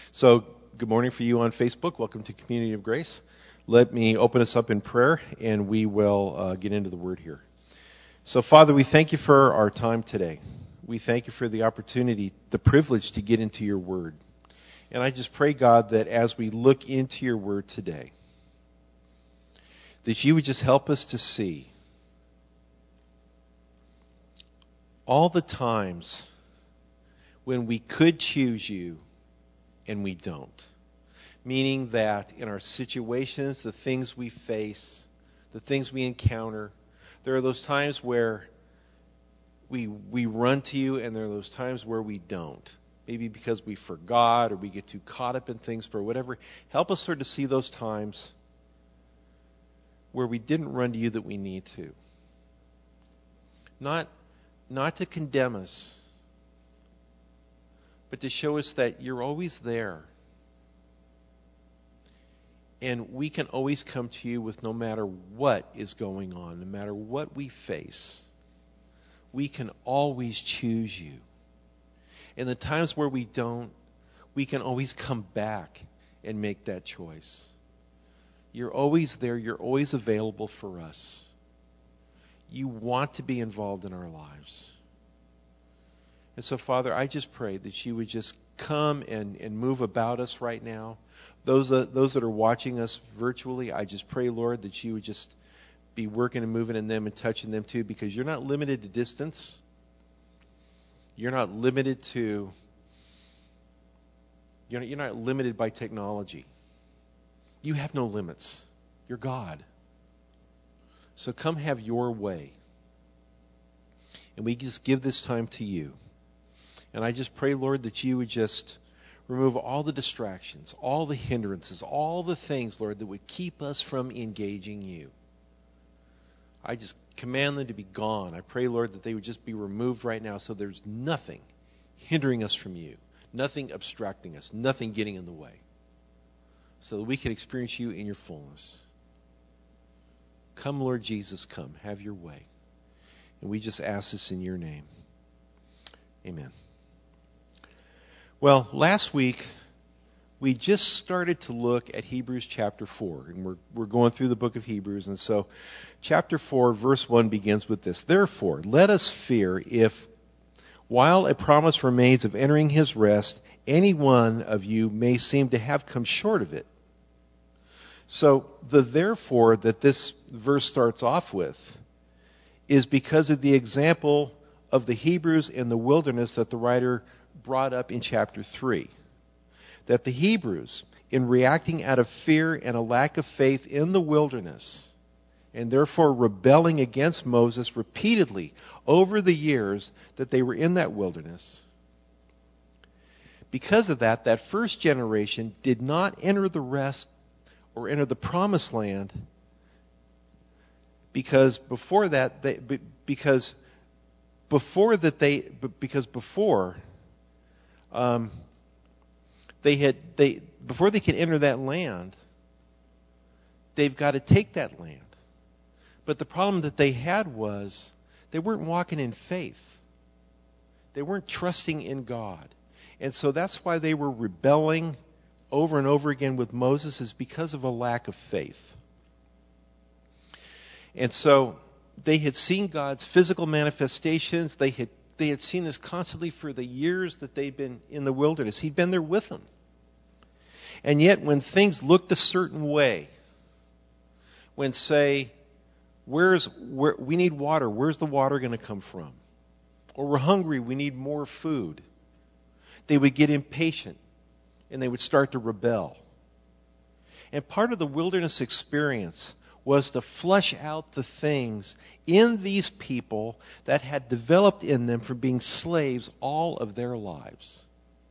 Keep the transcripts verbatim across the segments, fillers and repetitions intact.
So, good morning for you on Facebook. Welcome to Community of Grace. Let me open us up in prayer, and we will uh, get into the Word here. So, Father, we thank you for our time today. We thank you for the opportunity, the privilege to get into your Word. And I just pray, God, that as we look into your Word today, that you would just help us to see all the times when we could choose you and we don't. Meaning that in our situations, the things we face, the things we encounter, there are those times where we we run to you, and there are those times where we don't. Maybe because we forgot or we get too caught up in things for whatever. Help us sort of see those times where we didn't run to you that we need to. Not, not to condemn us, but to show us that you're always there. And we can always come to you with no matter what is going on, no matter what we face. We can always choose you. In the times where we don't, we can always come back and make that choice. You're always there. You're always available for us. You want to be involved in our lives. And so, Father, I just pray that you would just come and, and move about us right now. Those that, those that are watching us virtually, I just pray, Lord, that you would just be working and moving in them and touching them too, because you're not limited to distance. You're not limited to, you're not, you're not limited by technology. You have no limits. You're God. So come have your way. And we just give this time to you. And I just pray, Lord, that you would just remove all the distractions, all the hindrances, all the things, Lord, that would keep us from engaging you. I just command them to be gone. I pray, Lord, that they would just be removed right now so there's nothing hindering us from you, nothing obstructing us, nothing getting in the way, so that we can experience you in your fullness. Come, Lord Jesus, come. Have your way. And we just ask this in your name. Amen. Well, last week, we just started to look at Hebrews chapter four, and we're we're going through the book of Hebrews, and so chapter four, verse one begins with this. Therefore, let us fear if, while a promise remains of entering his rest, any one of you may seem to have come short of it. So, the therefore that this verse starts off with is because of the example of the Hebrews in the wilderness that the writer brought up in chapter three. That the Hebrews, in reacting out of fear and a lack of faith in the wilderness, and therefore rebelling against Moses repeatedly over the years that they were in that wilderness, because of that, that first generation did not enter the rest or enter the promised land, because before that, they, because before that they, because before, um, They had they before they could enter that land, they've got to take that land. But the problem that they had was they weren't walking in faith. They weren't trusting in God. And so that's why they were rebelling over and over again with Moses, is because of a lack of faith. And so they had seen God's physical manifestations. They had They had seen this constantly for the years that they'd been in the wilderness. He'd been there with them. And yet when things looked a certain way, when, say, where's where, we need water, where's the water going to come from? Or we're hungry, we need more food. They would get impatient and they would start to rebel. And part of the wilderness experience was to flush out the things in these people that had developed in them from being slaves all of their lives.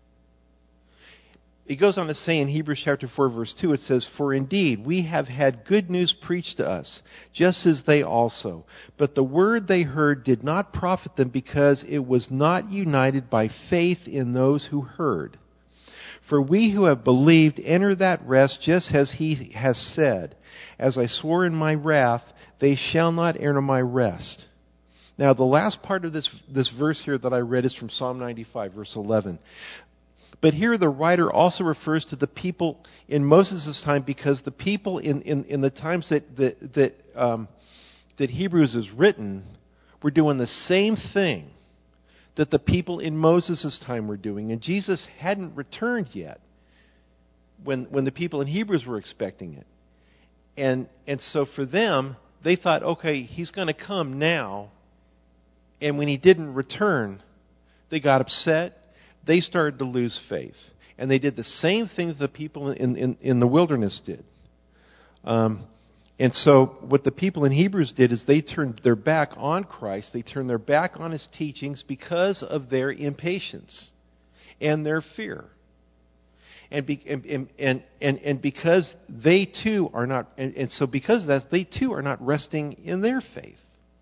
It goes on to say in Hebrews chapter four, verse two, it says, "For indeed we have had good news preached to us, just as they also. But the word they heard did not profit them, because it was not united by faith in those who heard. For we who have believed enter that rest, just as he has said, as I swore in my wrath, they shall not enter my rest." Now, the last part of this, this verse here that I read is from Psalm ninety-five, verse eleven. But here the writer also refers to the people in Moses' time, because the people in, in, in the times that, that, that, um, that Hebrews is written were doing the same thing that the people in Moses' time were doing. And Jesus hadn't returned yet when, when the people in Hebrews were expecting it. And, and so for them, they thought, okay, he's going to come now. And when he didn't return, they got upset. They started to lose faith. And they did the same thing that the people in, in, in the wilderness did. Um, and so what the people in Hebrews did is they turned their back on Christ. They turned their back on his teachings because of their impatience and their fear. And, be, and, and, and, and because they too are not, and, and so because of that, they too are not resting in their faith.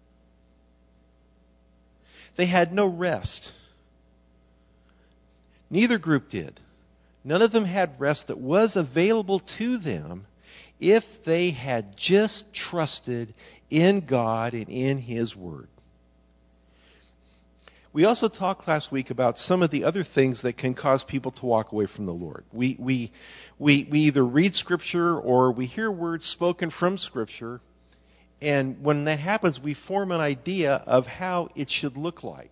They had no rest. Neither group did. None of them had rest that was available to them if they had just trusted in God and in his word. We also talked last week about some of the other things that can cause people to walk away from the Lord. We, we, we, we either read Scripture or we hear words spoken from Scripture, and when that happens, we form an idea of how it should look like.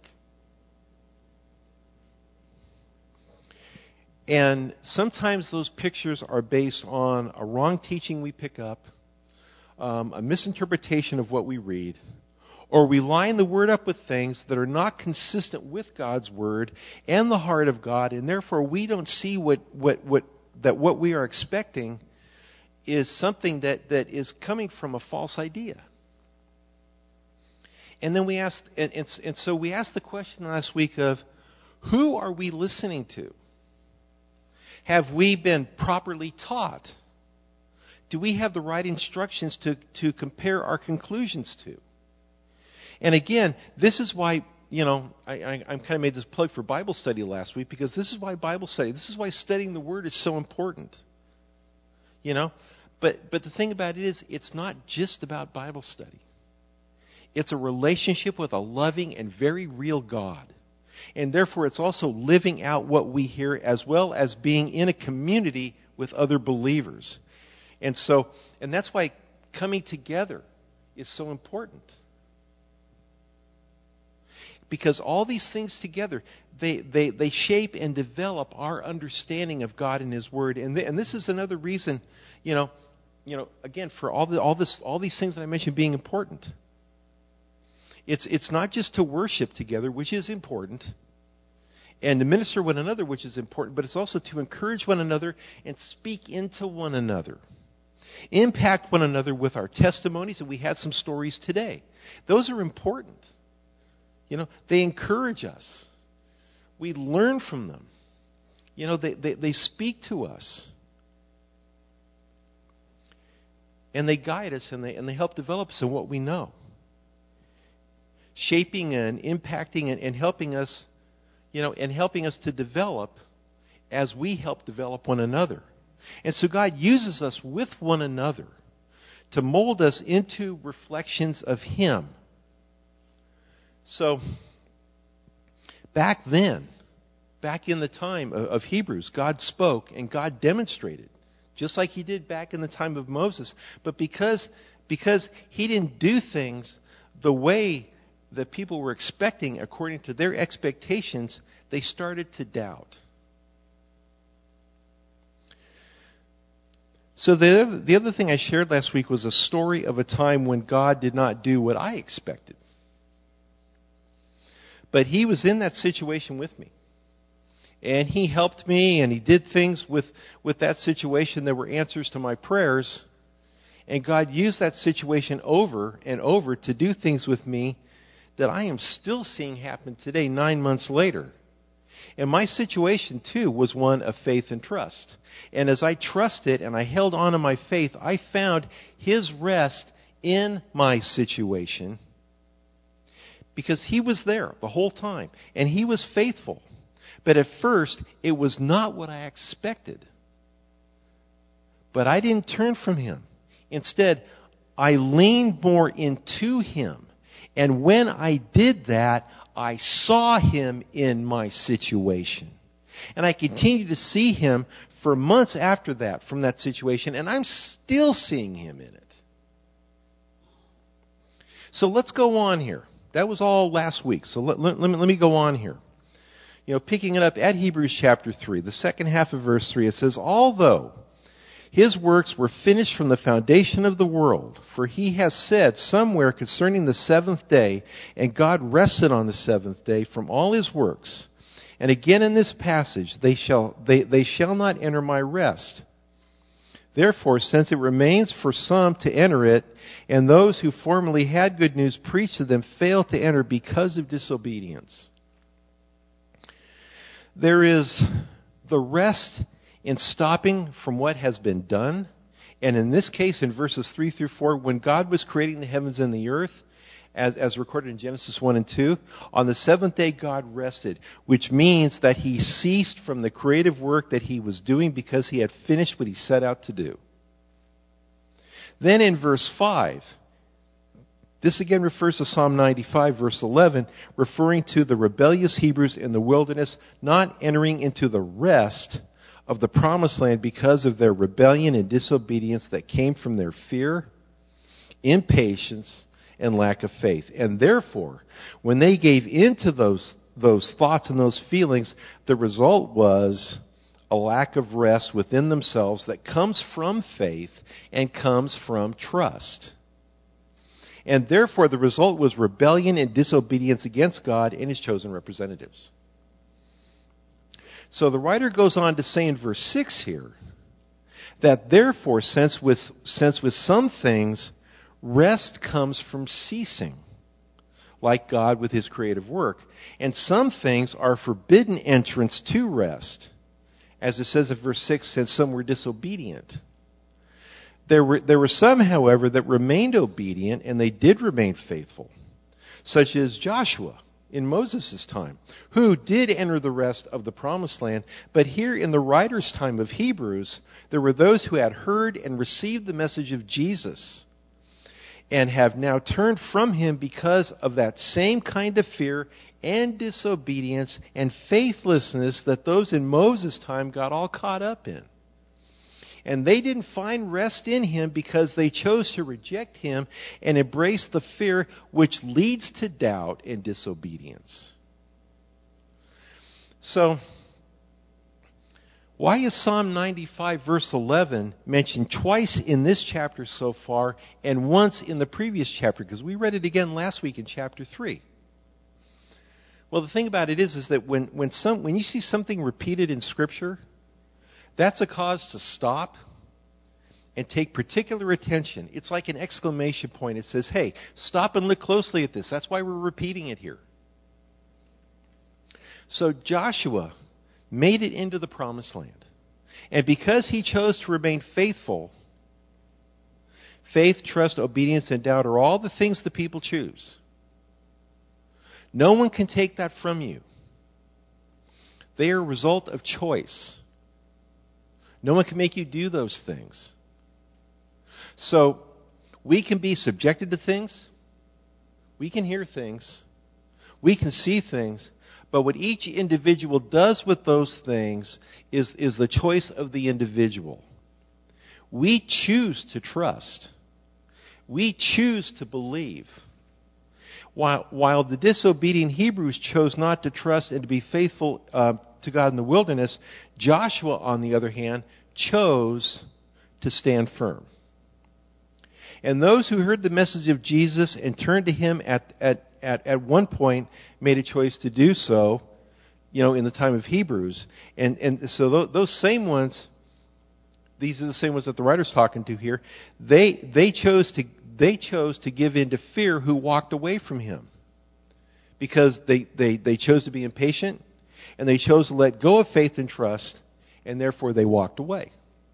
And sometimes those pictures are based on a wrong teaching we pick up, um, a misinterpretation of what we read, or we line the Word up with things that are not consistent with God's Word and the heart of God, and therefore we don't see what, what, what, that what we are expecting is something that, that is coming from a false idea. And then we asked, and, and, and so we asked the question last week of, who are we listening to? Have we been properly taught? Do we have the right instructions to, to compare our conclusions to? And again, this is why, you know, I, I, I kind of made this plug for Bible study last week, because this is why Bible study, this is why studying the Word is so important. You know? But, but the thing about it is, it's not just about Bible study. It's a relationship with a loving and very real God. And therefore, it's also living out what we hear, as well as being in a community with other believers. And so, and that's why coming together is so important. Because all these things together, they, they, they shape and develop our understanding of God and his Word. And, th- and this is another reason, you know, you know, again, for all the, all this, all these things that I mentioned being important. It's, it's not just to worship together, which is important, and to minister one another, which is important, but it's also to encourage one another and speak into one another. Impact one another with our testimonies, and we had some stories today. Those are important. You know, they encourage us. We learn from them. You know, they, they, they speak to us. And they guide us, and they, and they help develop us in what we know. Shaping and impacting and, and helping us, you know, and helping us to develop as we help develop one another. And so God uses us with one another to mold us into reflections of him. So, back then, back in the time of, of Hebrews, God spoke and God demonstrated, just like he did back in the time of Moses. But because, because he didn't do things the way that people were expecting according to their expectations, they started to doubt. So the other, the other thing I shared last week was a story of a time when God did not do what I expected. But he was in that situation with me. And he helped me, and he did things with, with that situation that were answers to my prayers. And God used that situation over and over to do things with me that I am still seeing happen today, nine months later. And my situation, too, was one of faith and trust. And as I trusted and I held on to my faith, I found his rest in my situation, because he was there the whole time. And he was faithful. But at first, it was not what I expected. But I didn't turn from him. Instead, I leaned more into him. And when I did that, I saw him in my situation. And I continued to see him for months after that from that situation, and I'm still seeing him in it. So let's go on here. That was all last week. So let, let, let, me, let me go on here. You know, picking it up at Hebrews chapter three, the second half of verse three, it says, although his works were finished from the foundation of the world, for he has said somewhere concerning the seventh day, and God rested on the seventh day from all his works. And again in this passage, they shall, they, they shall not enter my rest. Therefore, since it remains for some to enter it, and those who formerly had good news preached to them failed to enter because of disobedience. There is the rest in stopping from what has been done. And in this case, in verses three through four, when God was creating the heavens and the earth, as, as recorded in Genesis one and two, on the seventh day God rested, which means that he ceased from the creative work that he was doing because he had finished what he set out to do. Then in verse five, this again refers to Psalm ninety-five, verse eleven, referring to the rebellious Hebrews in the wilderness not entering into the rest of the promised land because of their rebellion and disobedience that came from their fear, impatience, and lack of faith. And therefore, when they gave in to those, those thoughts and those feelings, the result was a lack of rest within themselves that comes from faith and comes from trust. And therefore, the result was rebellion and disobedience against God and his chosen representatives. So the writer goes on to say in verse six here, that therefore, since with, since with some things, rest comes from ceasing, like God with his creative work, and some things are forbidden entrance to rest, as it says in verse six, since some were disobedient. There were, there were some, however, that remained obedient, and they did remain faithful, such as Joshua in Moses' time, who did enter the rest of the promised land. But here in the writer's time of Hebrews, there were those who had heard and received the message of Jesus and have now turned from him because of that same kind of fear and disobedience and faithlessness that those in Moses' time got all caught up in. And they didn't find rest in him because they chose to reject him and embrace the fear which leads to doubt and disobedience. So, why is Psalm ninety-five verse eleven mentioned twice in this chapter so far and once in the previous chapter? Because we read it again last week in chapter three. Well, the thing about it is, is that when, when, some, when you see something repeated in Scripture, that's a cause to stop and take particular attention. It's like an exclamation point. It says, hey, stop and look closely at this. That's why we're repeating it here. So Joshua made it into the promised land. And because he chose to remain faithful, faith, trust, obedience, and doubt are all the things the people choose. No one can take that from you. They are a result of choice. No one can make you do those things. So, we can be subjected to things. We can hear things. We can see things. But what each individual does with those things is, is the choice of the individual. We choose to trust. We choose to believe. While, while the disobedient Hebrews chose not to trust and to be faithful uh, to God in the wilderness, Joshua, on the other hand, chose to stand firm. And those who heard the message of Jesus and turned to him at, at, at, at one point made a choice to do so, you know, in the time of Hebrews. And, and so those, those same ones, these are the same ones that the writer's talking to here, they, they chose to they chose to give in to fear who walked away from him. Because they, they, they chose to be impatient, and they chose to let go of faith and trust, and therefore they walked away.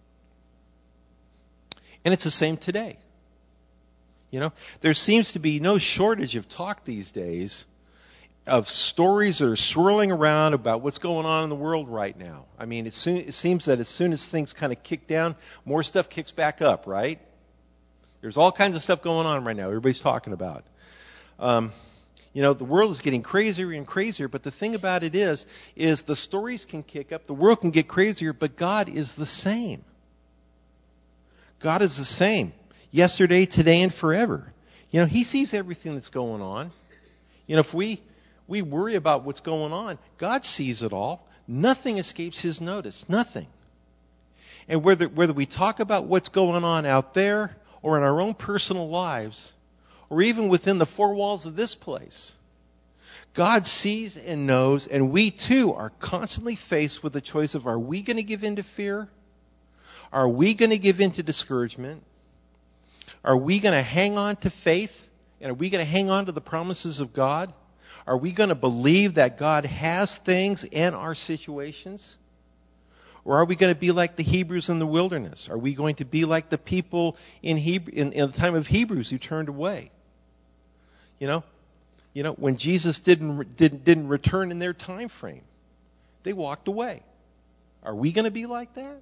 And it's the same today. You know, there seems to be no shortage of talk these days of stories that are swirling around about what's going on in the world right now. I mean, it, soon, it seems that as soon as things kind of kick down, more stuff kicks back up, right? There's all kinds of stuff going on right now. Everybody's talking about. Um, You know, the world is getting crazier and crazier, but the thing about it is, is the stories can kick up, the world can get crazier, but God is the same. God is the same. Yesterday, today, and forever. You know, He sees everything that's going on. You know, if we, we worry about what's going on, God sees it all. Nothing escapes His notice. Nothing. And whether, whether we talk about what's going on out there, or in our own personal lives, or even within the four walls of this place, God sees and knows, and we too are constantly faced with the choice of, are we going to give in to fear? Are we going to give in to discouragement? Are we going to hang on to faith? And are we going to hang on to the promises of God? Are we going to believe that God has things in our situations? Or are we going to be like the Hebrews in the wilderness? Are we going to be like the people in, Hebrew, in, in the time of Hebrews who turned away? You know, you know, when Jesus didn't, didn't, didn't return in their time frame, they walked away. Are we going to be like that?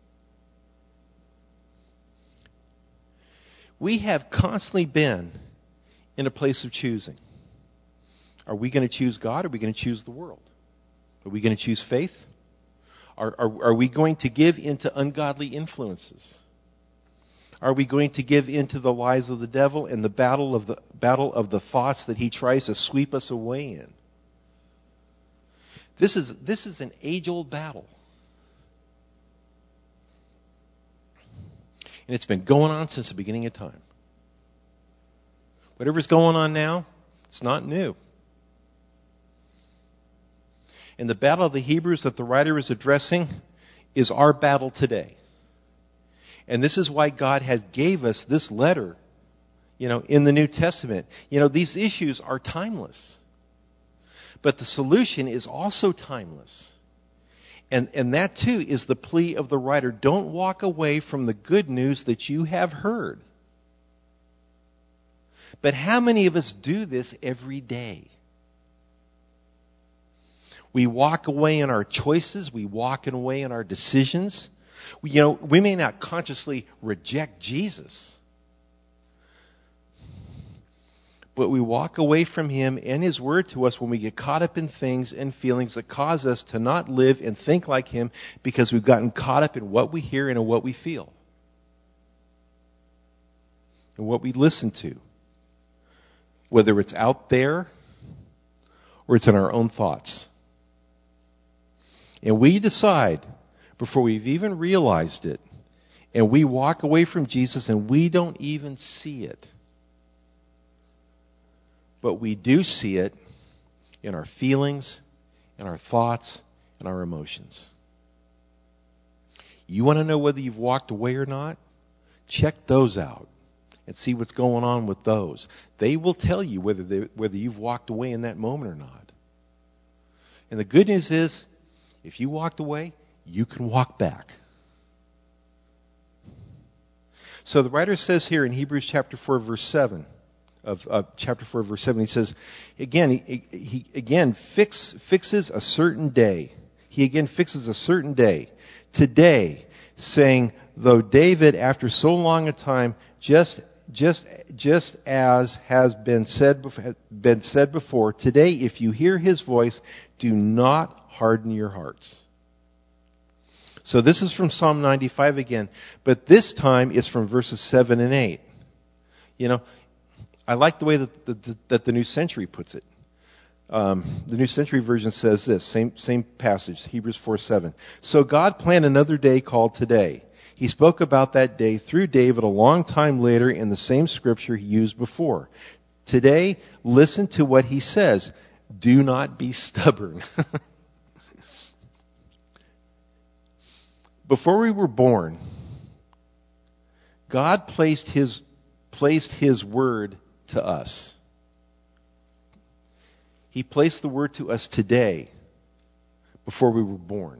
We have constantly been in a place of choosing. Are we going to choose God, or are we going to choose the world? Are we going to choose faith? Are, are, are we going to give into ungodly influences? Are we going to give into the lies of the devil and the battle of the battle of the thoughts that he tries to sweep us away in? This is this is an age-old battle. And it's been going on since the beginning of time. Whatever's going on now, it's not new. And the battle of the Hebrews that the writer is addressing is our battle today. And this is why God has gave us this letter, you know, in the New Testament. You know, these issues are timeless. But the solution is also timeless. And, and that too is the plea of the writer. Don't walk away from the good news that you have heard. But how many of us do this every day? We walk away in our choices. We walk away in our decisions. We, you know, we may not consciously reject Jesus, but we walk away from Him and His Word to us when we get caught up in things and feelings that cause us to not live and think like Him, because we've gotten caught up in what we hear and in what we feel and what we listen to, whether it's out there or it's in our own thoughts. And we decide, before we've even realized it, and we walk away from Jesus and we don't even see it. But we do see it in our feelings, in our thoughts, and our emotions. You want to know whether you've walked away or not? Check those out and see what's going on with those. They will tell you whether they, whether you've walked away in that moment or not. And the good news is, if you walked away, you can walk back. So the writer says here in Hebrews chapter four, verse seven, of uh, chapter four, verse seven, he says, again, he, he again fix, fixes a certain day. He again fixes a certain day. Today, saying, though David, after so long a time, just just just as has been said been said before, today, if you hear his voice, do not harden your hearts. So this is from Psalm ninety-five again, but this time it's from verses seven and eight. You know, I like the way that the, that the New Century puts it. Um, the New Century Version says this, same same passage, Hebrews four seven. So God planned another day called today. He spoke about that day through David a long time later in the same scripture he used before. Today, listen to what he says. Do not be stubborn. Before we were born, God placed His, placed His word to us. He placed the word to us today before we were born.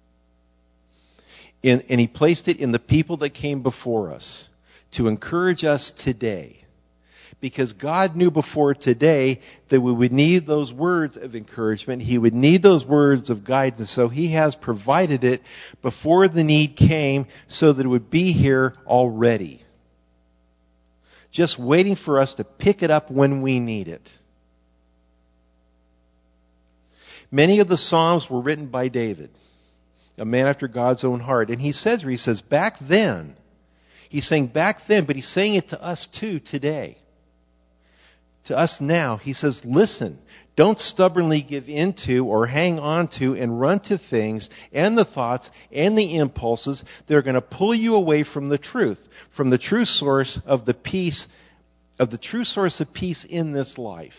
In, and He placed it in the people that came before us to encourage us today. Because God knew before today that we would need those words of encouragement. He would need those words of guidance. So He has provided it before the need came so that it would be here already. Just waiting for us to pick it up when we need it. Many of the Psalms were written by David, a man after God's own heart. And he says, he says, back then, he's saying back then, but he's saying it to us too today. To us now, he says, listen, don't stubbornly give into or hang on to and run to things and the thoughts and the impulses that are going to pull you away from the truth, from the true source of the peace, of the true source of peace in this life.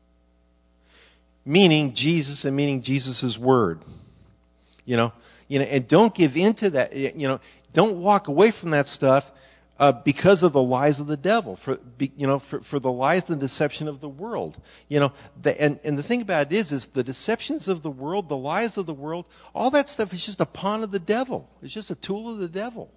Meaning Jesus and meaning Jesus' word. You know, you know, and don't give into that, you know, don't walk away from that stuff Uh, because of the lies of the devil, for be, you know, for, for the lies and deception of the world, you know, the, and and the thing about it is, is the deceptions of the world, the lies of the world, all that stuff is just a pawn of the devil. It's just a tool of the devil.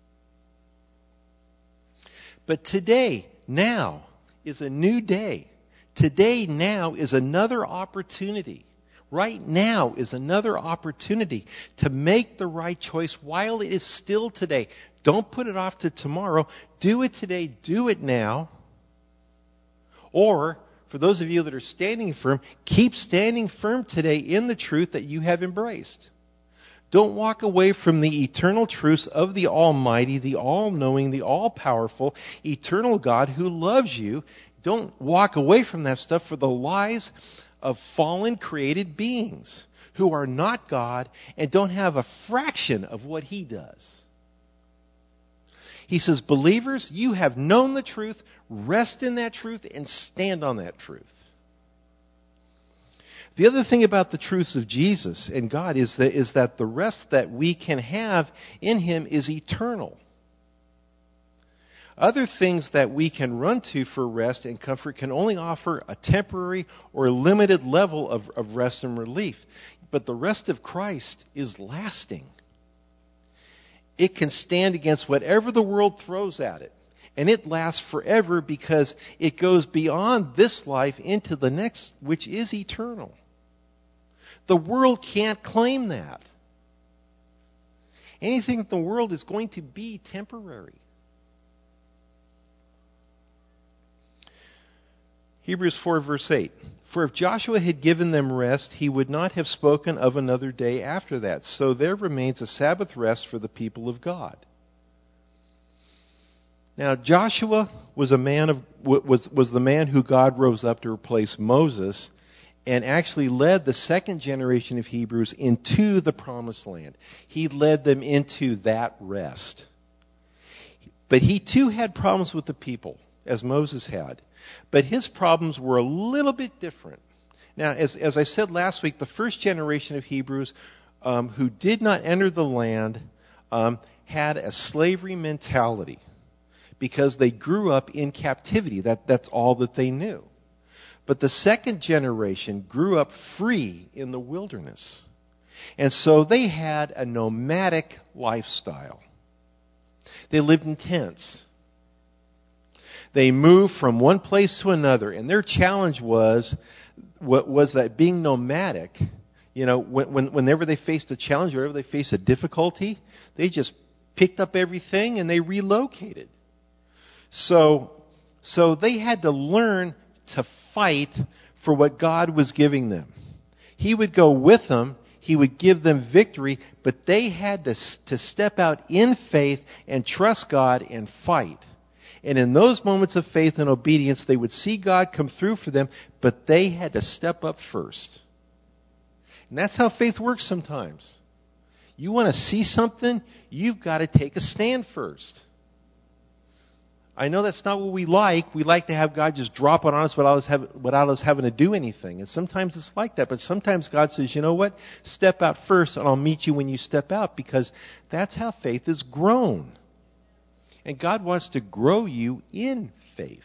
But today, now, is a new day. Today, now, is another opportunity. Right now is another opportunity to make the right choice while it is still today. Don't put it off to tomorrow. Do it today. Do it now. Or, for those of you that are standing firm, keep standing firm today in the truth that you have embraced. Don't walk away from the eternal truths of the Almighty, the all-knowing, the all-powerful, eternal God who loves you. Don't walk away from that stuff for the lies of fallen created beings who are not God and don't have a fraction of what He does. He says, believers, you have known the truth, rest in that truth, and stand on that truth. The other thing about the truths of Jesus and God is that, is that the rest that we can have in Him is eternal. Other things that we can run to for rest and comfort can only offer a temporary or limited level of, of rest and relief. But the rest of Christ is lasting. It can stand against whatever the world throws at it. And it lasts forever because it goes beyond this life into the next, which is eternal. The world can't claim that. Anything in the world is going to be temporary. Hebrews four, verse eight. For if Joshua had given them rest, he would not have spoken of another day after that. So there remains a Sabbath rest for the people of God. Now, Joshua was a man of was was the man who God rose up to replace Moses, and actually led the second generation of Hebrews into the promised land. He led them into that rest. But he too had problems with the people, as Moses had. But his problems were a little bit different. Now, as, as I said last week, the first generation of Hebrews um, who did not enter the land um, had a slavery mentality because they grew up in captivity. That, that's all that they knew. But the second generation grew up free in the wilderness. And so they had a nomadic lifestyle. They lived in tents. They moved from one place to another, and their challenge was was that being nomadic, you know, when, whenever they faced a challenge, whenever they faced a difficulty, they just picked up everything and they relocated. So, so they had to learn to fight for what God was giving them. He would go with them. He would give them victory, but they had to, to step out in faith and trust God and fight. And in those moments of faith and obedience, they would see God come through for them, but they had to step up first. And that's how faith works sometimes. You want to see something, you've got to take a stand first. I know that's not what we like. We like to have God just drop it on us without us, have, without us having to do anything. And sometimes it's like that. But sometimes God says, you know what? Step out first, and I'll meet you when you step out, because that's how faith is grown. And God wants to grow you in faith.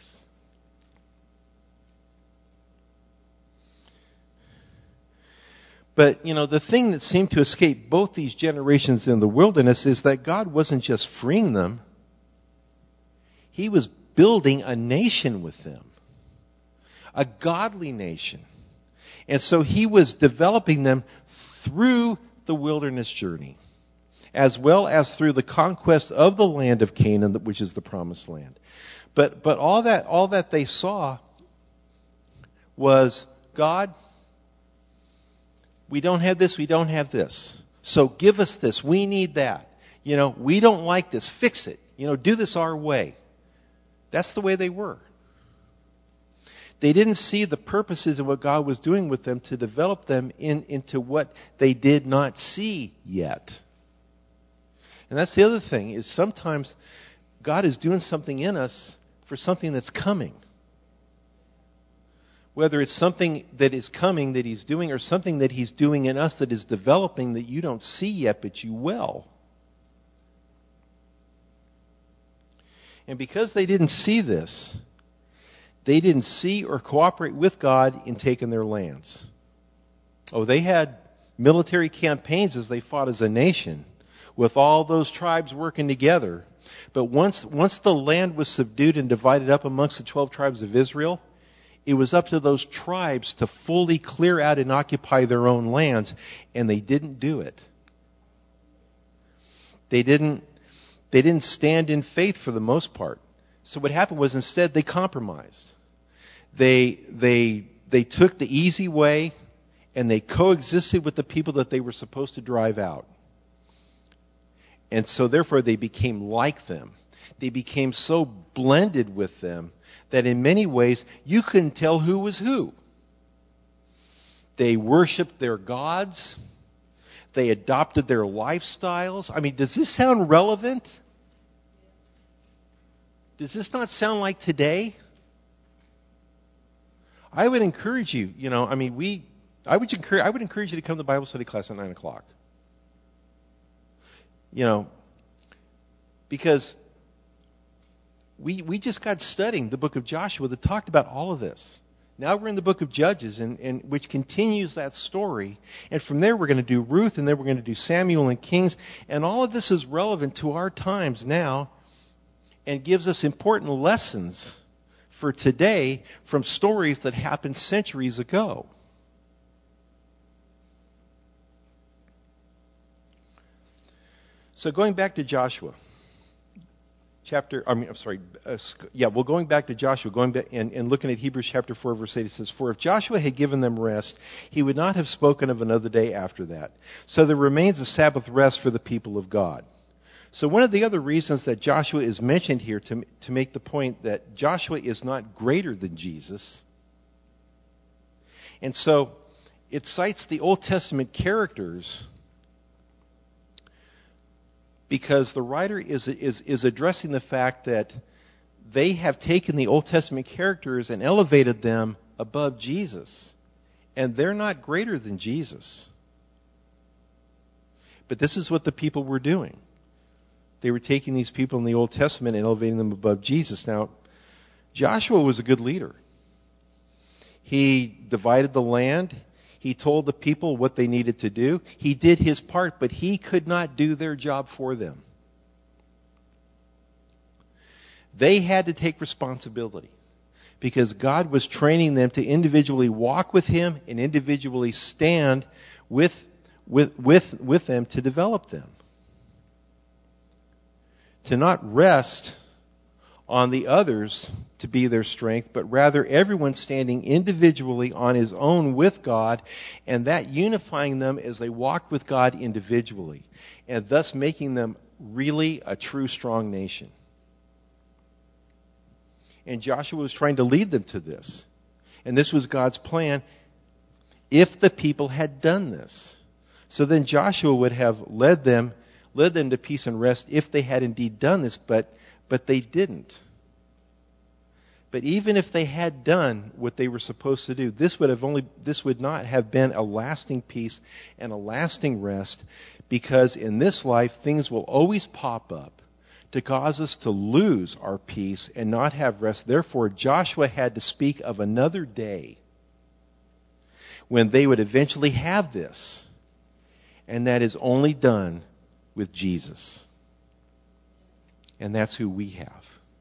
But, you know, the thing that seemed to escape both these generations in the wilderness is that God wasn't just freeing them. He was building a nation with them. A godly nation. And so He was developing them through the wilderness journey, as well as through the conquest of the land of Canaan, which is the promised land. But but all that all that they saw was God We don't have this, we don't have this. So give us this. We need that. You know, we don't like this. Fix it. You know, do this our way. That's the way they were. They didn't see the purposes of what God was doing with them to develop them in, into what they did not see yet. And that's the other thing, is sometimes God is doing something in us for something that's coming. Whether it's something that is coming that He's doing or something that He's doing in us that is developing that you don't see yet, but you will. And because they didn't see this, they didn't see or cooperate with God in taking their lands. Oh, they had military campaigns as they fought as a nation, with all those tribes working together. But once, once the land was subdued and divided up amongst the twelve tribes of Israel, it was up to those tribes to fully clear out and occupy their own lands, and they didn't do it. They didn't, they didn't stand in faith for the most part. So what happened was instead they compromised. They, they, they took the easy way, and they coexisted with the people that they were supposed to drive out. And so therefore they became like them. They became so blended with them that in many ways you couldn't tell who was who. They worshiped their gods. They adopted their lifestyles. I mean, does this sound relevant? Does this not sound like today? I would encourage you, you know, I mean, we, I would encourage, I would encourage you to come to Bible study class at nine o'clock. You know, because we we just got studying the book of Joshua that talked about all of this. Now we're in the book of Judges, and, and which continues that story. And from there we're going to do Ruth, and then we're going to do Samuel and Kings. And all of this is relevant to our times now and gives us important lessons for today from stories that happened centuries ago. So going back to Joshua, chapter, I mean, I'm sorry, uh, yeah, well, going back to Joshua, going back and, and looking at Hebrews chapter four, verse eight, it says, "For if Joshua had given them rest, he would not have spoken of another day after that. So there remains a Sabbath rest for the people of God." So one of the other reasons that Joshua is mentioned here to, to make the point that Joshua is not greater than Jesus. And so it cites the Old Testament characters because the writer is, is, is addressing the fact that they have taken the Old Testament characters and elevated them above Jesus. And they're not greater than Jesus. But this is what the people were doing. They were taking these people in the Old Testament and elevating them above Jesus. Now, Joshua was a good leader. He divided the land. He told the people what they needed to do. He did his part, but he could not do their job for them. They had to take responsibility because God was training them to individually walk with Him and individually stand with, with, with, with them to develop them. To not rest on the others to be their strength, but rather everyone standing individually on his own with God, and that unifying them as they walked with God individually, and thus making them really a true strong nation. And Joshua was trying to lead them to this. And this was God's plan if the people had done this. So then Joshua would have led them, led them to peace and rest if they had indeed done this, but But they didn't. But even if they had done what they were supposed to do, this would have only this would not have been a lasting peace and a lasting rest, because in this life things will always pop up to cause us to lose our peace and not have rest. Therefore, Joshua had to speak of another day when they would eventually have this, and that is only done with Jesus. And that's who we have.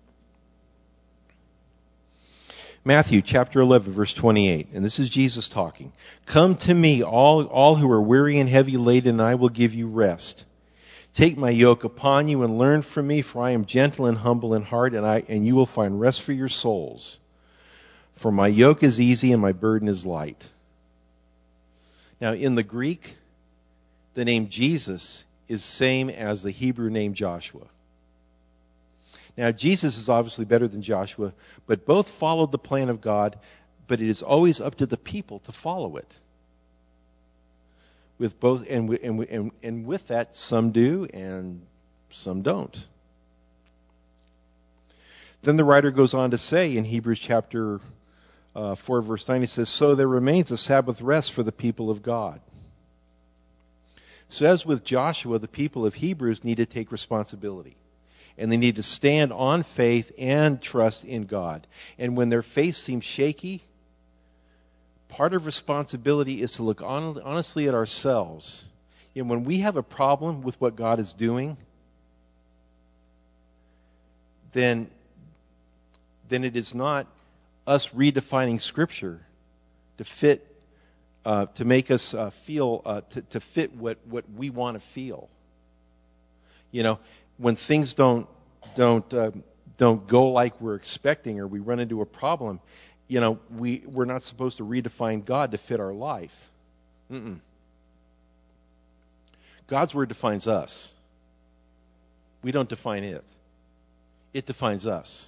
Matthew chapter eleven, verse twenty-eight. And this is Jesus talking. "Come to me, all, all who are weary and heavy laden, and I will give you rest. Take my yoke upon you and learn from me, for I am gentle and humble in heart, and, I, and you will find rest for your souls. For my yoke is easy and my burden is light." Now, in the Greek, the name Jesus is same as the Hebrew name Joshua. Now, Jesus is obviously better than Joshua, but both followed the plan of God, but it is always up to the people to follow it. With both, and, and, and, and with that, some do and some don't. Then the writer goes on to say in Hebrews chapter uh, four, verse nine, he says, "So there remains a Sabbath rest for the people of God." So as with Joshua, the people of Hebrews need to take responsibility. And they need to stand on faith and trust in God. And when their faith seems shaky, part of responsibility is to look on, honestly at ourselves. And when we have a problem with what God is doing, then, then it is not us redefining Scripture to fit, uh, to make us uh, feel, uh, to, to fit what, what we want to feel. You know, when things don't don't uh, don't go like we're expecting, or we run into a problem, you know, we we're not supposed to redefine God to fit our life. Mm-mm. God's word defines us. We don't define it. It defines us.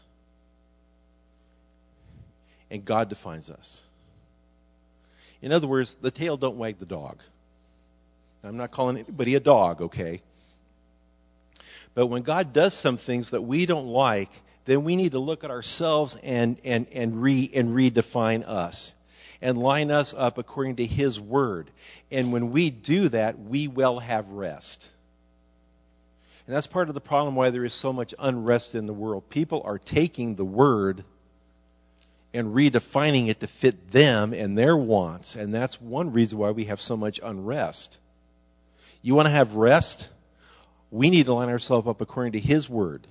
And God defines us. In other words, the tail don't wag the dog. I'm not calling anybody a dog, okay? But when God does some things that we don't like, then we need to look at ourselves and, and, and, re, and redefine us and line us up according to His Word. And when we do that, we will have rest. And that's part of the problem why there is so much unrest in the world. People are taking the Word and redefining it to fit them and their wants. And that's one reason why we have so much unrest. You want to have rest? We need to line ourselves up according to His Word.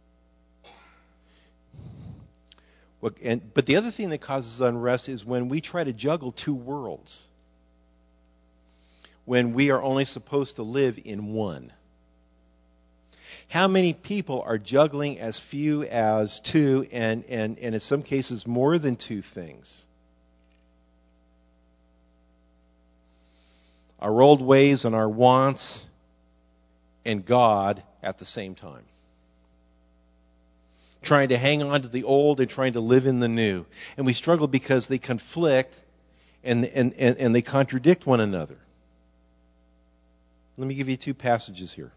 But the other thing that causes unrest is when we try to juggle two worlds. When we are only supposed to live in one. How many people are juggling as few as two, and, and, and in some cases more than two things? Our old ways and our wants and God at the same time. Trying to hang on to the old and trying to live in the new. And we struggle because they conflict and, and, and, and they contradict one another. Let me give you two passages here.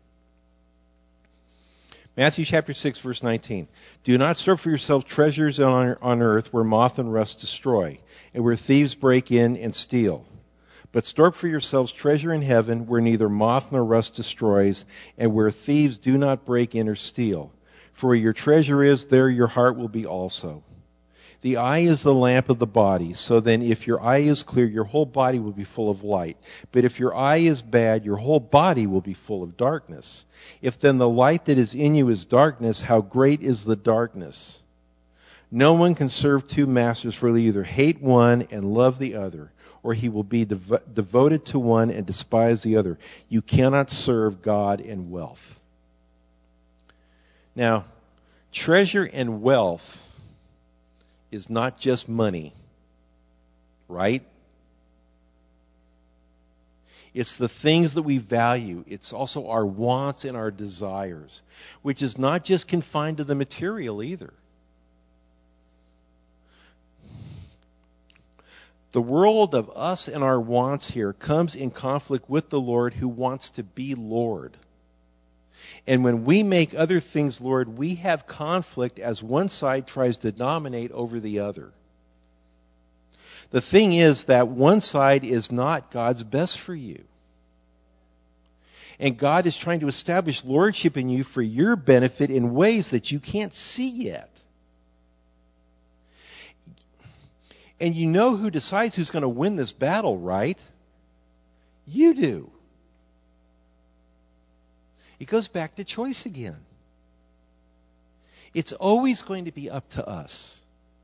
Matthew chapter six, verse nineteen. "Do not store for yourselves treasures on, on earth where moth and rust destroy, and where thieves break in and steal. But store up for yourselves treasure in heaven where neither moth nor rust destroys, and where thieves do not break in or steal. For where your treasure is, there your heart will be also. The eye is the lamp of the body. So then if your eye is clear, your whole body will be full of light. But if your eye is bad, your whole body will be full of darkness. If then the light that is in you is darkness, how great is the darkness? No one can serve two masters, for he'll either hate one and love the other, or he will be dev- devoted to one and despise the other. You cannot serve God and wealth." Now, treasure and wealth is not just money, right? It's the things that we value. It's also our wants and our desires, which is not just confined to the material either. The world of us and our wants here comes in conflict with the Lord, who wants to be Lord. And when we make other things Lord, we have conflict as one side tries to dominate over the other. The thing is that one side is not God's best for you. And God is trying to establish lordship in you for your benefit in ways that you can't see yet. And you know who decides who's going to win this battle, right? You do. It goes back to choice again. It's always going to be up to us.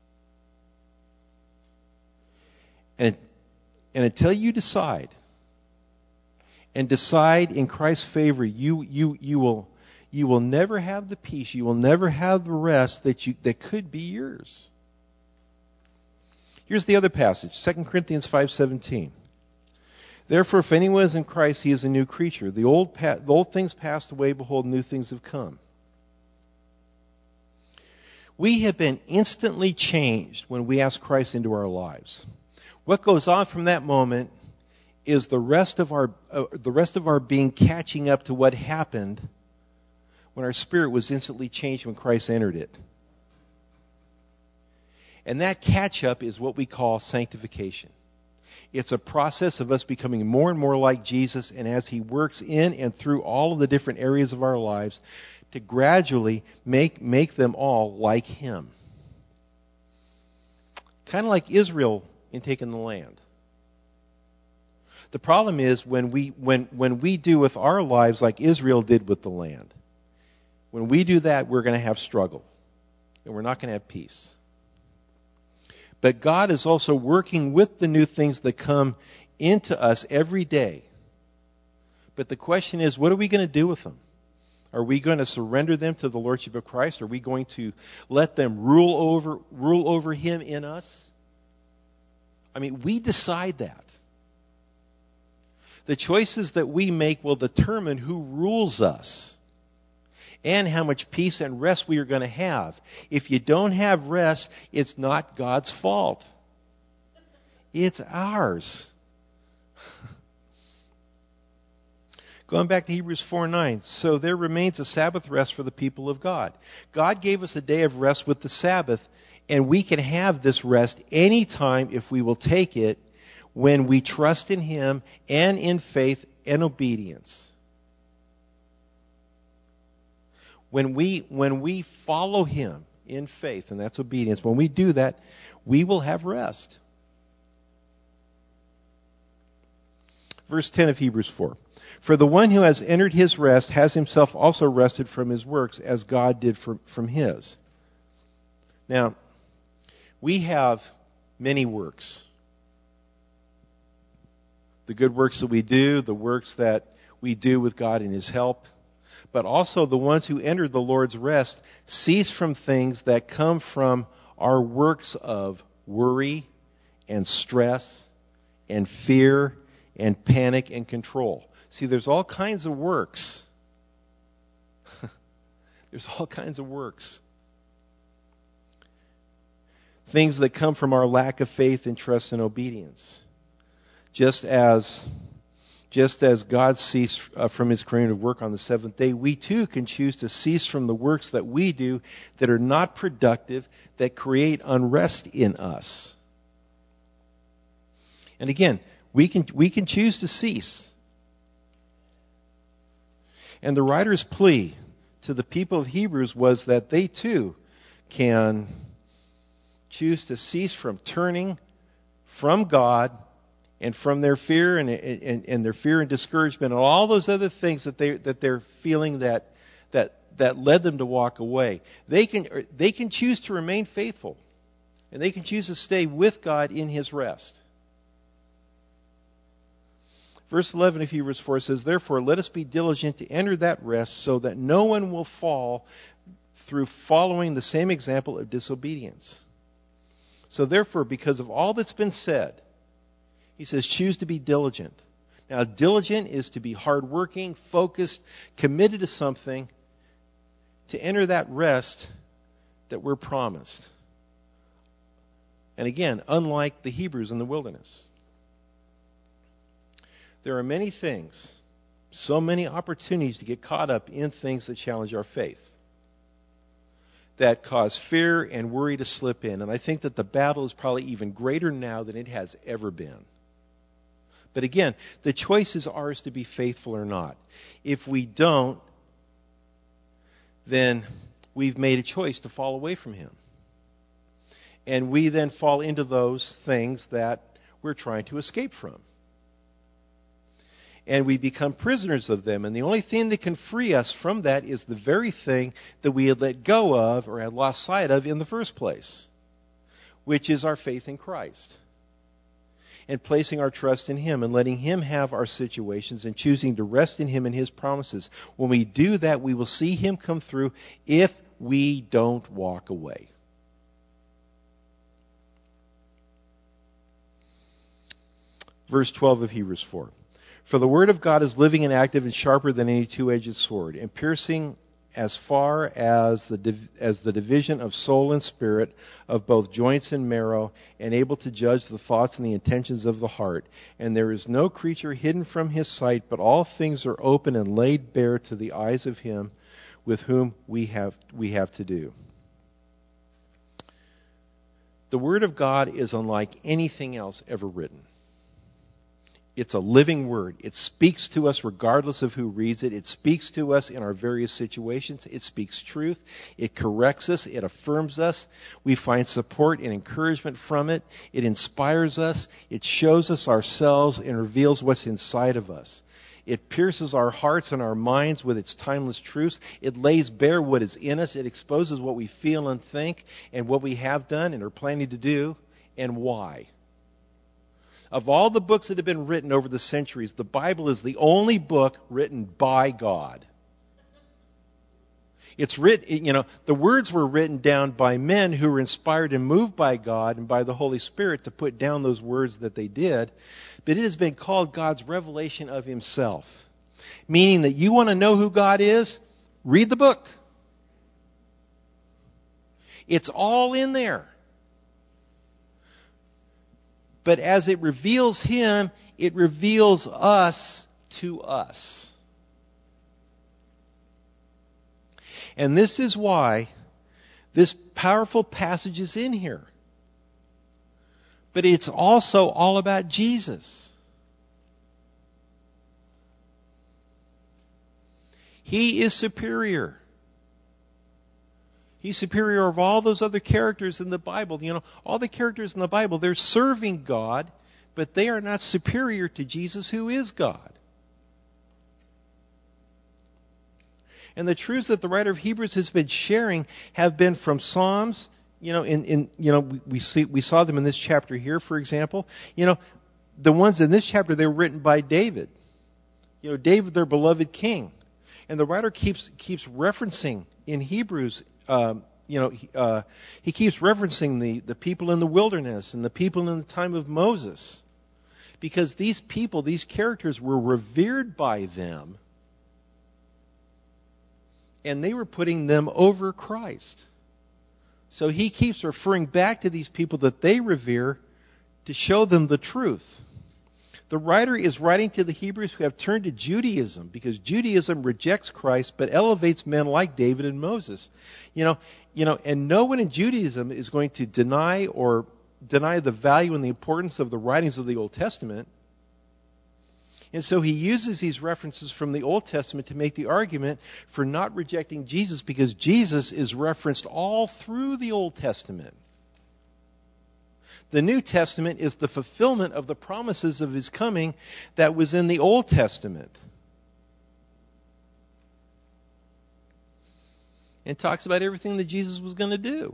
And, and until you decide, and decide in Christ's favor, you, you, you, will, you will never have the peace, you will never have the rest that, you, that could be yours. Here's the other passage, Second Corinthians five seventeen. Therefore, if anyone is in Christ, he is a new creature. The old, pa- the old things passed away, behold, new things have come. We have been instantly changed when we ask Christ into our lives. What goes on from that moment is the rest of our uh, the rest of our being catching up to what happened when our spirit was instantly changed when Christ entered it. And that catch-up is what we call sanctification. It's a process of us becoming more and more like Jesus, and as He works in and through all of the different areas of our lives, to gradually make, make them all like Him. Kind of like Israel in taking the land. The problem is when we, when, when we do with our lives like Israel did with the land, when we do that, we're going to have struggle. And we're not going to have peace. But God is also working with the new things that come into us every day. But the question is, what are we going to do with them? Are we going to surrender them to the Lordship of Christ? Are we going to let them rule over, rule over Him in us? I mean, we decide that. The choices that we make will determine who rules us and how much peace and rest we are going to have. If you don't have rest, it's not God's fault. It's ours. Going back to Hebrews four nine. So there remains a Sabbath rest for the people of God. God gave us a day of rest with the Sabbath, and we can have this rest anytime if we will take it when we trust in Him and in faith and obedience. When we, when we follow Him in faith, and that's obedience, when we do that, we will have rest. Verse ten of Hebrews four. For the one who has entered his rest has himself also rested from his works, as God did from, from His. Now, we have many works. The good works that we do, the works that we do with God in His help, but also the ones who enter the Lord's rest cease from things that come from our works of worry and stress and fear and panic and control. See, there's all kinds of works. There's all kinds of works. Things that come from our lack of faith and trust and obedience. Just as, just as God ceased uh, from His creative work on the seventh day, we too can choose to cease from the works that we do that are not productive, that create unrest in us. And again, we can, we can choose to cease. And the writer's plea to the people of Hebrews was that they too can choose to cease from turning from God and from their fear and, and, and their fear and discouragement and all those other things that they that they're feeling that that that led them to walk away. They can they can choose to remain faithful, and they can choose to stay with God in His rest. Verse eleven of Hebrews four says, Therefore, let us be diligent to enter that rest, so that no one will fall through following the same example of disobedience. So therefore, because of all that's been said, he says, choose to be diligent. Now, diligent is to be hardworking, focused, committed to something, to enter that rest that we're promised. And again, unlike the Hebrews in the wilderness. There are many things, so many opportunities to get caught up in things that challenge our faith, that cause fear and worry to slip in. And I think that the battle is probably even greater now than it has ever been. But again, the choice is ours to be faithful or not. If we don't, then we've made a choice to fall away from Him. And we then fall into those things that we're trying to escape from. And we become prisoners of them. And the only thing that can free us from that is the very thing that we had let go of or had lost sight of in the first place, which is our faith in Christ. And placing our trust in Him and letting Him have our situations and choosing to rest in Him and His promises. When we do that, we will see Him come through if we don't walk away. Verse twelve of Hebrews four. For the word of God is living and active and sharper than any two-edged sword, and piercing as far as the div- as the division of soul and spirit, of both joints and marrow, and able to judge the thoughts and the intentions of the heart. And there is no creature hidden from his sight, but all things are open and laid bare to the eyes of him with whom we have we have to do. The Word of God is unlike anything else ever written. It's a living Word. It speaks to us regardless of who reads it. It speaks to us in our various situations. It speaks truth. It corrects us. It affirms us. We find support and encouragement from it. It inspires us. It shows us ourselves and reveals what's inside of us. It pierces our hearts and our minds with its timeless truths. It lays bare what is in us. It exposes what we feel and think and what we have done and are planning to do and why. Of all the books that have been written over the centuries, the Bible is the only book written by God. It's written, you know, the words were written down by men who were inspired and moved by God and by the Holy Spirit to put down those words that they did. But it has been called God's revelation of Himself. Meaning that you want to know who God is? Read the book. It's all in there. But as it reveals Him, it reveals us to us. And this is why this powerful passage is in here. But it's also all about Jesus. He is superior. He's superior of all those other characters in the Bible. You know, all the characters in the Bible, they're serving God, but they are not superior to Jesus, who is God. And the truths that the writer of Hebrews has been sharing have been from Psalms. You know, in, in you know, we, we see we saw them in this chapter here, for example. You know, the ones in this chapter, they were written by David. You know, David, their beloved king. And the writer keeps keeps referencing in Hebrews, um, you know, uh, he keeps referencing the, the people in the wilderness and the people in the time of Moses. Because these people, these characters were revered by them. And they were putting them over Christ. So he keeps referring back to these people that they revere to show them the truth. The writer is writing to the Hebrews who have turned to Judaism, because Judaism rejects Christ but elevates men like David and Moses. You know, you know, and no one in Judaism is going to deny or deny the value and the importance of the writings of the Old Testament. And so he uses these references from the Old Testament to make the argument for not rejecting Jesus, because Jesus is referenced all through the Old Testament. The New Testament is the fulfillment of the promises of His coming that was in the Old Testament. And talks about everything that Jesus was going to do.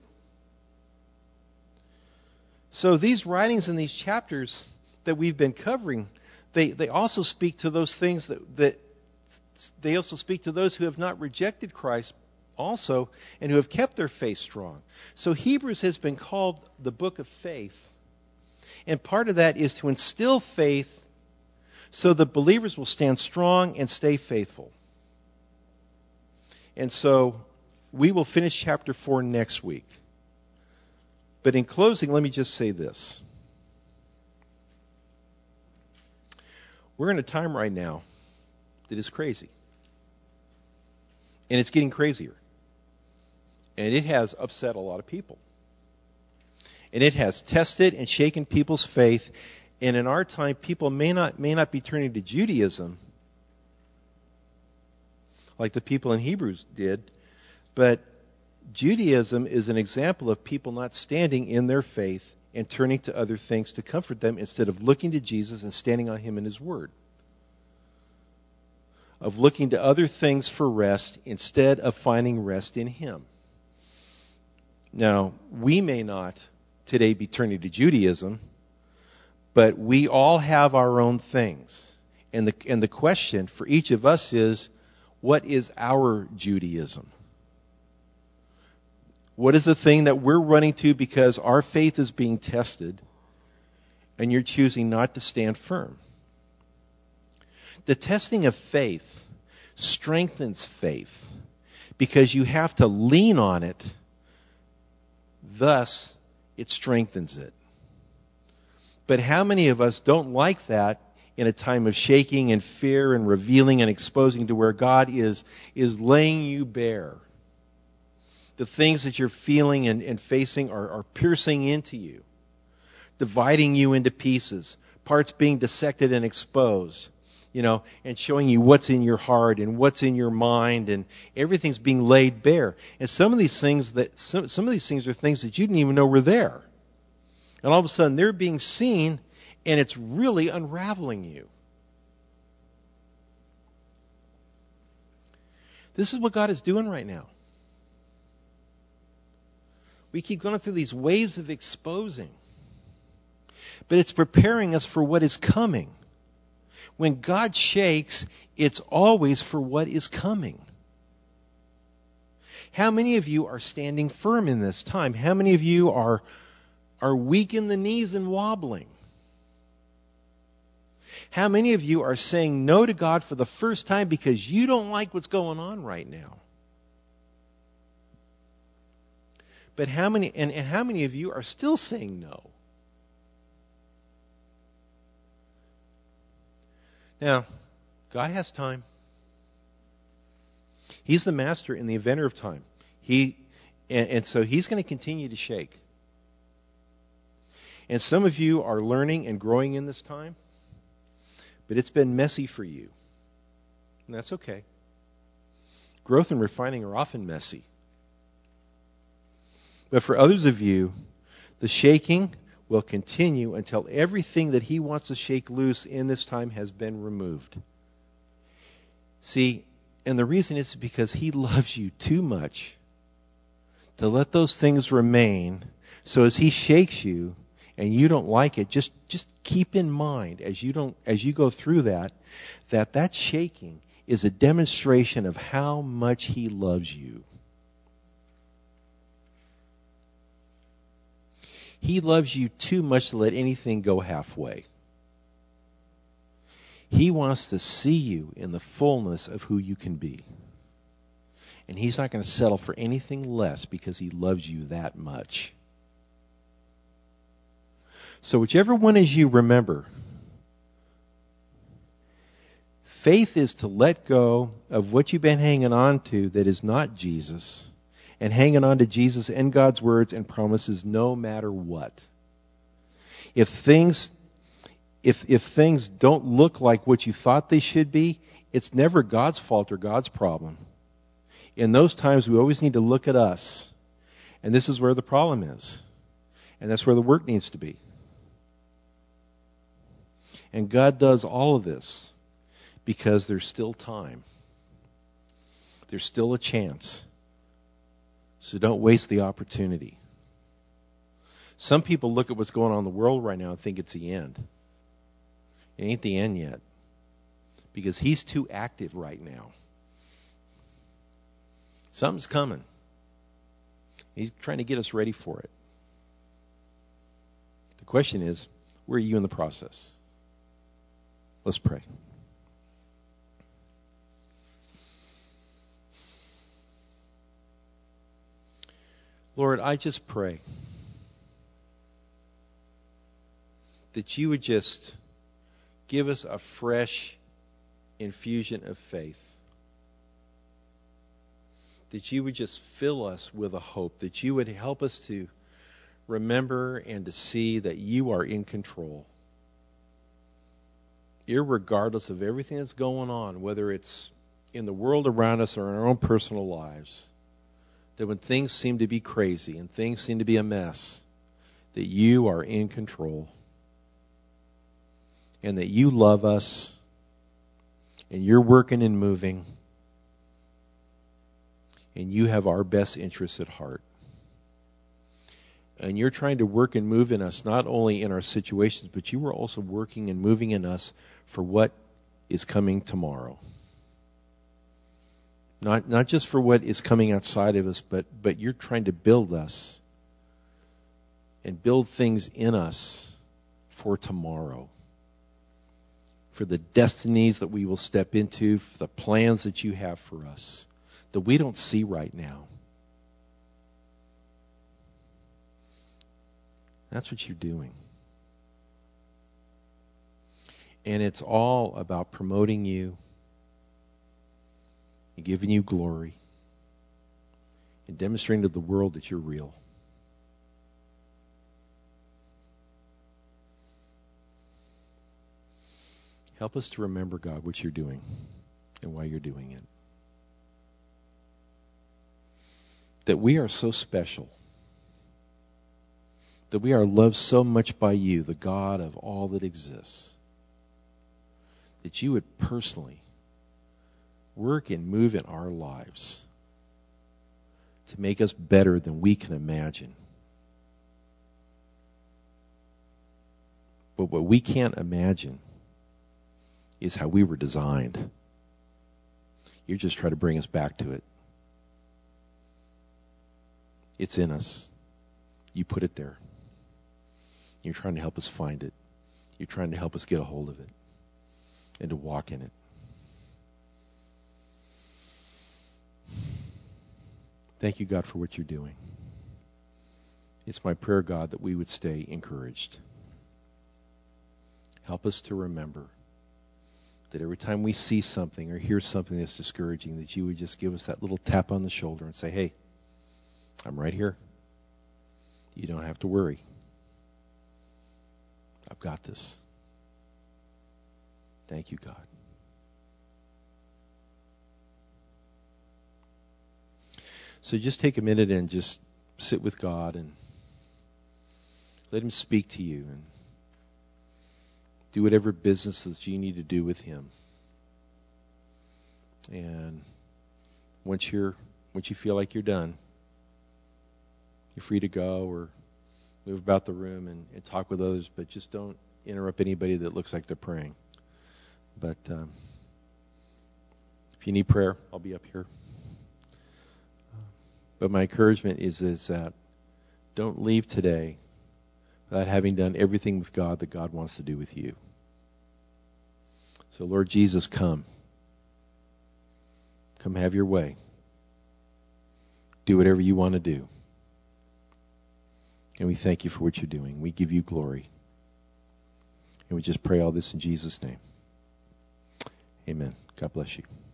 So these writings in these chapters that we've been covering, They they also speak to those things that, that they also speak to those who have not rejected Christ also, and who have kept their faith strong. So Hebrews has been called the book of faith. And part of that is to instill faith so that believers will stand strong and stay faithful. And so we will finish chapter four next week. But in closing, let me just say this. We're in a time right now that is crazy. And it's getting crazier. And it has upset a lot of people. And it has tested and shaken people's faith. And in our time, people may not may not be turning to Judaism like the people in Hebrews did, but Judaism is an example of people not standing in their faith and turning to other things to comfort them instead of looking to Jesus and standing on Him and His Word. Of looking to other things for rest instead of finding rest in Him. Now, we may not today be turning to Judaism, but we all have our own things. And the, and the question for each of us is, what is our Judaism? What is the thing that we're running to because our faith is being tested? and you're choosing not to stand firm. The testing of faith strengthens faith because you have to lean on it. Thus, it strengthens it. But how many of us don't like that in a time of shaking and fear and revealing and exposing to where God is, is laying you bare? The things that you're feeling and, and facing are, are piercing into you, dividing you into pieces, parts being dissected and exposed, you know, and showing you what's in your heart and what's in your mind, and everything's being laid bare. And some of these things that some, some of these things are things that you didn't even know were there. And all of a sudden they're being seen, and it's really unraveling you. This is what God is doing right now. We keep going through these waves of exposing. But it's preparing us for what is coming. When God shakes, it's always for what is coming. How many of you are standing firm in this time? How many of you are, are weak in the knees and wobbling? How many of you are saying no to God for the first time because you don't like what's going on right now? But how many, and, and how many of you are still saying no? Now, God has time. He's the master and the inventor of time. He, and, and so He's going to continue to shake. And some of you are learning and growing in this time, but it's been messy for you. And that's okay. Growth and refining are often messy. But for others of you, the shaking will continue until everything that He wants to shake loose in this time has been removed. See, and the reason is because He loves you too much to let those things remain. So as He shakes you and you don't like it, just, just keep in mind as you don't as you go through that, that that shaking is a demonstration of how much He loves you. He loves you too much to let anything go halfway. He wants to see you in the fullness of who you can be. And He's not going to settle for anything less because He loves you that much. So whichever one is you, remember, faith is to let go of what you've been hanging on to that is not Jesus, and hanging on to Jesus and God's words and promises no matter what. If things if if things don't look like what you thought they should be, it's never God's fault or God's problem. In those times, we always need to look at us. And this is where the problem is. And that's where the work needs to be. And God does all of this because there's still time. There's still a chance. So don't waste the opportunity. Some people look at what's going on in the world right now and think it's the end. It ain't the end yet. Because He's too active right now. Something's coming. He's trying to get us ready for it. The question is, where are you in the process? Let's pray. Lord, I just pray that You would just give us a fresh infusion of faith. That You would just fill us with a hope. That You would help us to remember and to see that You are in control. Irregardless of everything that's going on, whether it's in the world around us or in our own personal lives. That when things seem to be crazy and things seem to be a mess, that You are in control. And that You love us. And You're working and moving. And You have our best interests at heart. And You're trying to work and move in us, not only in our situations, but You are also working and moving in us for what is coming tomorrow. Not not just for what is coming outside of us, but, but You're trying to build us and build things in us for tomorrow, for the destinies that we will step into, for the plans that you have for us that we don't see right now. That's what you're doing. And it's all about promoting you and giving you glory and demonstrating to the world that you're real. Help us to remember, God, what you're doing and why you're doing it. That we are so special. That we are loved so much by you, the God of all that exists. That you would personally work and move in our lives to make us better than we can imagine. But what we can't imagine is how we were designed. You're just trying to bring us back to it. It's in us. You put it there. You're trying to help us find it. You're trying to help us get a hold of it and to walk in it. Thank you, God, for what you're doing. It's my prayer, God, that we would stay encouraged. Help us to remember that every time we see something or hear something that's discouraging, that you would just give us that little tap on the shoulder and say, hey, I'm right here. You don't have to worry. I've got this. Thank you, God. So just take a minute and just sit with God and let Him speak to you and do whatever business that you need to do with Him. And once you're once you feel like you're done, you're free to go or move about the room and, and talk with others, but just don't interrupt anybody that looks like they're praying. But um, if you need prayer, I'll be up here. But my encouragement is, is that don't leave today without having done everything with God that God wants to do with you. So, Lord Jesus, come. Come have your way. Do whatever you want to do. And we thank you for what you're doing. We give you glory. And we just pray all this in Jesus' name. Amen. God bless you.